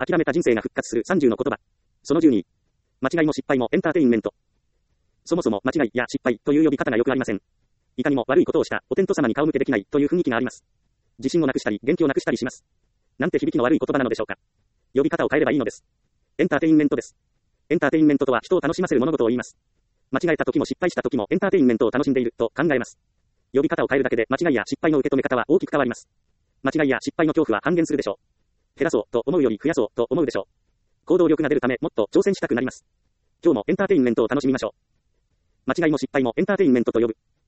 諦めた人生が復活する30の言葉。その12。間違いも失敗もエンターテインメント。そもそも間違いや失敗という呼び方がよくありません。いかにも悪いことをしたお天道様に顔向けできないという雰囲気があります。自信をなくしたり元気をなくしたりします。なんて響きの悪い言葉なのでしょうか。呼び方を変えればいいのです。エンターテインメントです。エンターテインメントとは人を楽しませる物事を言います。間違えた時も失敗した時もエンターテインメントを楽しんでいると考えます。呼び方を変えるだけで間違いや失敗の受け止め方は大きく変わります。間違いや失敗の恐怖は半減するでしょう。減らそうと思うより増やそうと思うでしょう。行動力が出るためもっと挑戦したくなります。今日もエンターテインメントを楽しみましょう。間違いも失敗もエンターテインメントと呼ぶ。